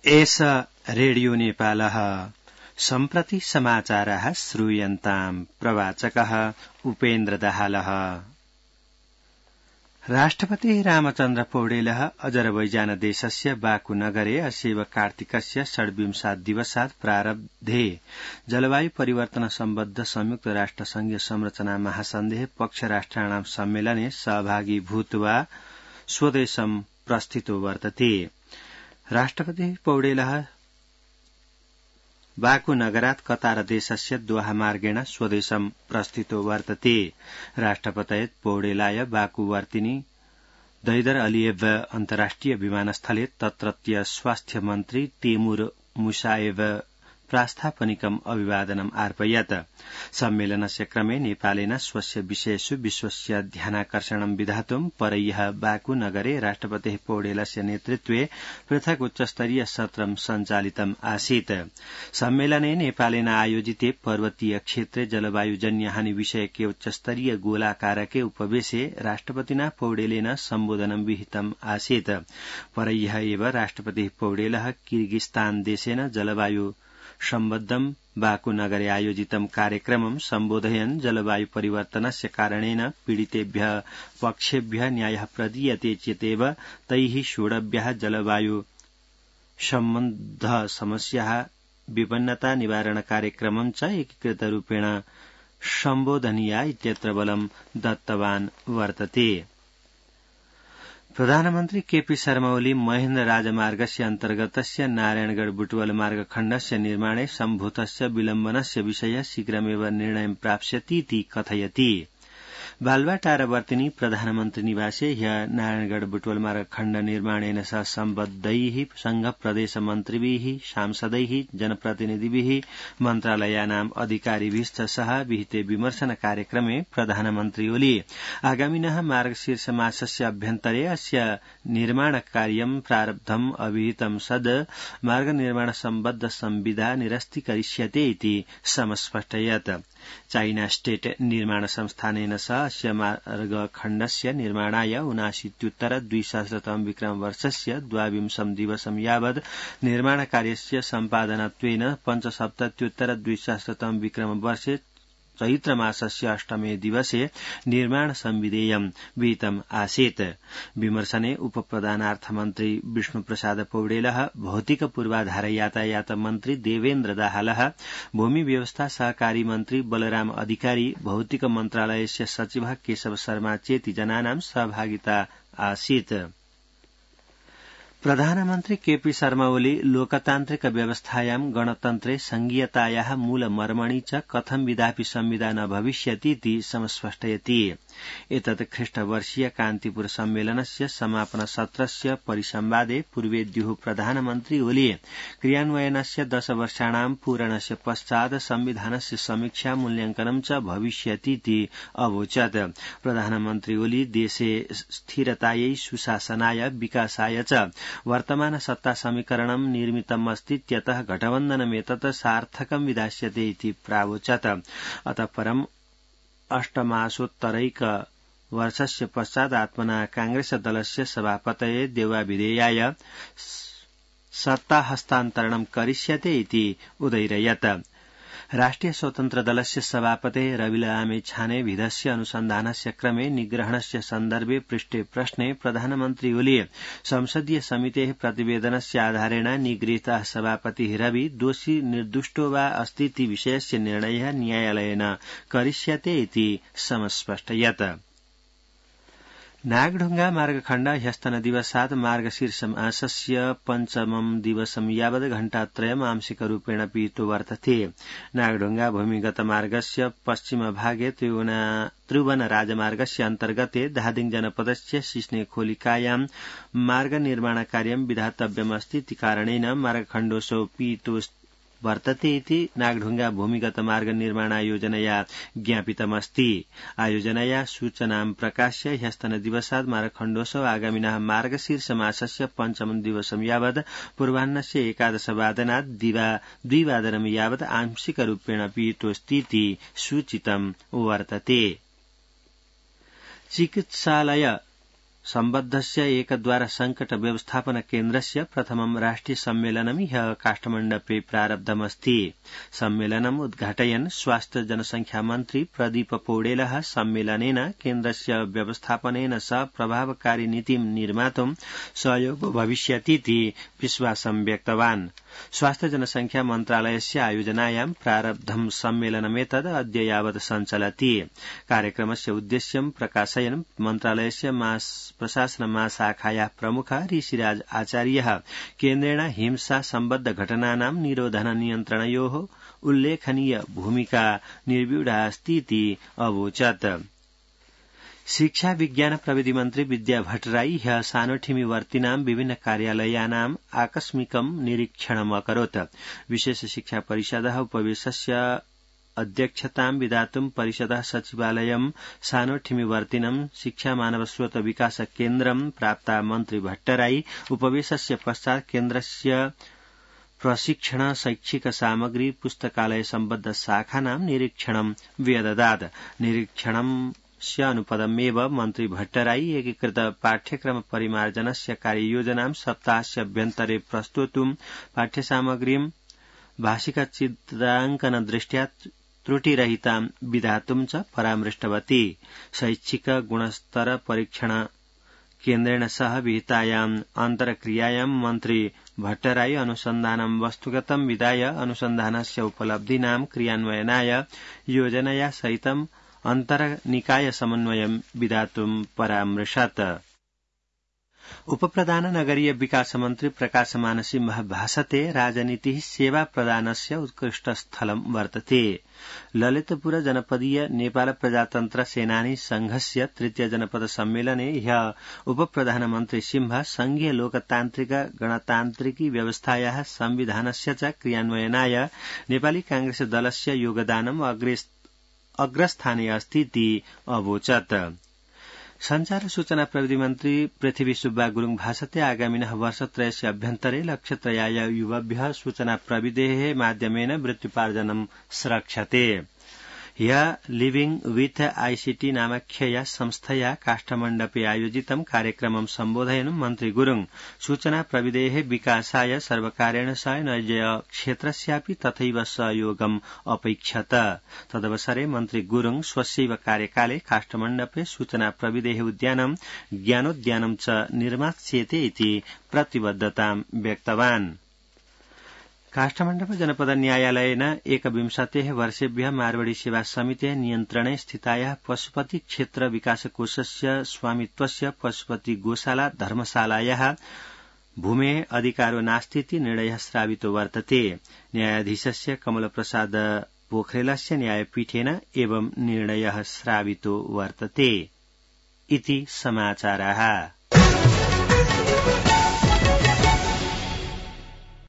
एष रेडियो नेपालः सम्प्रति समाचारः श्रूयन्ताम् प्रवाचकः उपेन्द्र दाहालः। राष्ट्रपति रामचन्द्र पौडेलः अजरबैजान देशस्य बाकु नगरे अस्यैव कार्तिकस्य षड्विंशात् दिवसात् प्रारब्धे जलवायु परिवर्तन सम्बद्ध संयुक्त राष्ट्र संघीय संरचना महासन्धेः पक्ष राष्ट्राणां सम्मेलने सहभागी भूत्वा स्वदेशं प्रस्थितो वर्तते। राष्ट्रपति पौडेलः बाकु नगरात् कतार देशस्य दोहा मार्गेण स्वदेशं प्रस्थितो वर्तते। राष्ट्रपतये पौडेलाय बाकुवर्तिनी दैदर अलियेव अन्तर्राष्ट्रिय विमानस्थले तत्रत्य स्वास्थ्य मन्त्री तेमुर मुसाएव प्रास्थापनिकम् अभिवादनम् अर्पयत्। सम्मेलनस्य क्रमे नेपालेन स्वस्य विषयेषु विश्वस्य ध्यानाकर्षणं विधातुं परह्यः बाकु नगरे राष्ट्रपतेः पौडेलस्य नेतृत्वे पृथक् उच्चस्तरीय सत्रं सञ्चालितम् आसीत्। सम्मेलने नेपालेन आयोजिते पर्वतीय क्षेत्रे जलवायुजन्य हानि विषयके उच्चस्तरीय गोलाकारके उपवेशे राष्ट्रपतिना पौडेलेन सम्बोधनं विहितम् आसीत्। परह्यः एव राष्ट्रपतिः पौडेलः किर्गिस्तान देशेन जलवायु सम्बद्धं बाकु नगरे आयोजितं कार्यक्रमं सम्बोधयन् जलवायु परिवर्तनस्य कारणेन पीडितेभ्यः पक्षेभ्यः न्यायः प्रदीयते चेतेव तैः सोढव्यः जलवायु सम्बद्ध समस्याः विपन्नता निवारण कार्यक्रमं च एकीकृतरूपेण सम्बोधनीया इत्यत्र बलं दत्तवान् वर्तते। प्रधानमन्त्री केपी शर्मा ओली महेन्द्र राजमार्गस्य अन्तर्गतस्य नारायणगढ़ बुटवल मार्गखण्डस्य निर्माणे सम्भूतस्य विलम्बनस्य विषये शीघ्रमेव निर्णयं प्राप्स्यतीति कथयति। बालुवाटारवर्तिनी प्रधानमन्त्री निवासे ह्यः नारायणगढ़ बुटवल मार्गखण्ड निर्माणेन सह सम्बद्धैः संघ प्रदेश मन्त्रिभिः सांसदैः जनप्रतिनिधिभिः मन्त्रालयानाम् अधिकारिभिश्च सह विहिते विमर्शन कार्यक्रमे प्रधानमन्त्री ओली आगामिनः मार्गशीर्ष मासस्य अभ्यन्तरे अस्य निर्माण कार्यं प्रारब्धम् अभिहितं सद् मार्ग निर्माण सम्बद्ध संविदा निरस्तीकरिष्यते इति समस्पष्टयत्। चाइना स्टेट निर्माण संस्थानेन सह अस्य मार्गखण्डस्य निर्माणाय 79-द्विसहस्रतम विक्रमवर्षस्य 22 दिवसं यावत् निर्माणकार्यस्य सम्पादनत्वेन 75-द्विसहस्रतम विक्रमवर्षे चैत्रमासस्य 8मे दिवसे निर्माण संविधेयं विहितम् आसीत्। विमर्शने उपप्रधानार्थमन्त्री विष्णुप्रसाद पौडेलः, भौतिक पूर्वाधार यातायात मन्त्री देवेन्द्र दाहालः, भूमि व्यवस्था सहकारी मन्त्री बलराम अधिकारी, भौतिक मन्त्रालयस्य सचिवः केशव शर्मा चेति जनानां सहभागिता आसीत्। प्रधानमन्त्री केपी शर्मा ओली लोकतान्त्रिक व्यवस्थायां गणतन्त्रे संघीयतायाः मूलमर्मणि च कथं विधापि संविदा न भविष्यतीति समस्पष्टयति। एतत् ख्रीष्टवर्षीय कान्तिपुर सम्मेलनस्य समापन सत्रस्य परिसंवादे पूर्वेद्युः प्रधानमन्त्री ओली क्रियान्वयनस्य 10 वर्षाणां पूरणस्य पश्चात् संविधानस्य समीक्षा मूल्यांकनं च भविष्यतीति अवोचत्। प्रधानमन्त्री ओली देशे स्थिरतायै सुशासनाय विकासाय च वर्तमान सत्ता समीकरणं निर्मितमस्ति इत्यतः गठबन्धनमेतत् सार्थकं विधास्यते इति प्रावोचत्। अतः परम् 8 मासोत्तरैक वर्षस्य पश्चात् आत्मना कांग्रेस दलस्य सभापतये देवाभिधेयाय सत्ता हस्तान्तरणं करिष्यते इति उदैरयत्। राष्ट्रिय स्वतन्त्र दलस्य सभापते रविलामे छाने विधस्य अनुसन्धानस्य क्रमे निग्रहणस्य सन्दर्भे पृष्टे प्रश्ने प्रधानमन्त्री ओली संसदीय समितेः प्रतिवेदनस्य आधारेण निगृहीतः सभापतिः रवि दोषी निर्दुष्टो वा अस्ति इति विषयस्य निर्णयः न्यायालयेन करिष्यते इति समस्पष्टयत्। नागढुङ्गा मार्गखण्ड ह्यस्तनदिवसात् मार्गशीर्ष मासस्य 5मं दिवसं यावत् घण्टात्रयम् आंशिकरूपेण पिहितो वर्तते। नागढुङ्गा भूमिगत मार्गस्य पश्चिमभागे त्रिभुवन राजमार्गस्य अन्तर्गते धादिङ जनपदस्य सिस्नेखोलिकायां मार्गनिर्माणकार्यं विधातव्यमस्ति इति कारणेन मार्गखण्डोऽसौ पिहितो वर्तते इति नागढुङ्गा भूमिगत मार्ग निर्माणायोजनया ज्ञापितमस्ति। आयोजनया सूचनां प्रकाश्य ह्यस्तनदिवसात् मार्गखण्डोऽसौ आगामिनः मार्गशीर्ष मासस्य 5मं दिवसं यावत् पूर्वाह्नस्य 11 वादनात् दिवा 2 वादनं यावत् आंशिकरूपेण पिहितोऽस्तीति सूचितं वर्तते। चिकित्सालय सम्बद्धस्य एकद्वार संकट व्यवस्थापन केन्द्रस्य प्रथमं राष्ट्रिय सम्मेलनं ह्यः काठमाण्डुपे प्रारब्धमस्ति। सम्मेलनम् उद्घाटयन् स्वास्थ्य जनसंख्या मन्त्री प्रदीप पौडेलः सम्मेलनेन केन्द्रस्य व्यवस्थापनेन सह प्रभावकारी नीतिं निर्मातुं सहयोगो भविष्यतीति विश्वासं व्यक्तवान्। स्वास्थ्य जनसंख्या मन्त्रालयस्य आयोजनायां प्रारब्धं सम्मेलनमेतद् अद्य यावत् सञ्चलति। कार्यक्रमस्य उद्देश्यं प्रकाशयन् मन्त्रालयस्य प्रशासन महाशाखायाः प्रमुखः ऋषिराज आचार्यः केन्द्रेण हिंसा सम्बद्ध घटनानां निरोधन नियन्त्रणयोः उल्लेखनीय भूमिका निर्व्यूढास्तीति अवोचत्। शिक्षा विज्ञान प्रविधि मन्त्री विद्या भट्टराई ह्यः सानोठिमीवर्तिनां विभिन्न कार्यालयानाम् आकस्मिकं निरीक्षणम् अकरोत्। विशेष शिक्षा परिषदः उपवेशस्य अध्यक्षतां विधातुं परिषदः सचिवालयं सानोठिमीवर्तिनं शिक्षा मानव स्रोत विकास केन्द्रं प्राप्ता मन्त्री भट्टराई उपवेशस्य पश्चात् केन्द्रस्य प्रशिक्षण शैक्षिक सामग्री पुस्तकालय सम्बद्ध शाखानां निरीक्षणं व्यददात्। निरीक्षणस्य अनुपदमेव मन्त्री भट्टराई एकीकृत पाठ्यक्रम परिमार्जनस्य कार्ययोजनां सप्ताहस्याभ्यन्तरे प्रस्तोतुं पाठ्यसामग्रीं भाषिकचित्राङ्कन दृष्ट्या त्रुटिरहितां विधातुं च परामृष्टवती। शैक्षिक गुणस्तर परीक्षण केन्द्रेण सह विहितायाम् अन्तर्क्रियायां मन्त्री भट्टराई अनुसन्धानं वस्तुगतं विधाय अनुसन्धानस्य उपलब्धीनां क्रियान्वयनाय योजनया सहितं अन्तर्निकाय समन्वयं विधातुं परामृशत्। उपप्रधान नगरीय विकास मन्त्री प्रकाशमान सिंहः भाषते राजनीतिः सेवा प्रदानस्य उत्कृष्ट स्थलं वर्तते। ललितपुर जनपदीय नेपाल प्रजातन्त्र सेनानी संघस्य तृतीय जनपद सम्मेलने ह्यः उपप्रधानमन्त्री सिंह संघीय लोकतान्त्रिक गणतान्त्रिकी व्यवस्थायाः संविधानस्य च क्रियान्वयनाय नेपाली कांग्रेस दलस्य योगदानम् अग्रस्थाने अस्तीति अवोचत्। संचार सूचना प्रविधि मन्त्री पृथ्वी सुब्बा गुरुङ भाषते आगामिनः वर्षत्रयस्य अभ्यन्तरे लक्ष्यत्रयाय युवभ्यः सूचना प्रविधेः माध्यमेन वृत्त्युपार्जनं स्रक्ष्यते। ह्यः लिविंग विथ आईसीटी नामाख्यया संस्थया काठमाण्डुपे आयोजितं कार्यक्रमं सम्बोधयन् मन्त्री गुरुङ सूचना प्रविधेः विकासाय सर्वकारेण सह नैज क्षेत्रस्यापि तथैव सहयोगम् अपैक्षत। तदवसरे मन्त्री गुरुङ स्वस्यैव कार्यकाले काठमाण्डुपे सूचना प्रविधेः उद्यानं ज्ञानोद्यानं च निर्मास्यते इति प्रतिबद्धतां व्यक्तवान्। काठमाण्डु जनपद न्यायालयेन 21 वर्षेभ्यः मारवाड़ी सेवा समितेः नियन्त्रणे स्थितायाः पशुपति क्षेत्र विकास कोषस्य स्वामित्वस्य पशुपति गोशाला धर्मशालायाः भूमेः अधिकारो नास्तीति निर्णयः श्रावितो वर्तते। न्यायाधीशस्य कमलप्रसाद पोखरेलस्य न्यायपीठेन एवं निर्णयः श्रावितो वर्तते इति समाचाराः।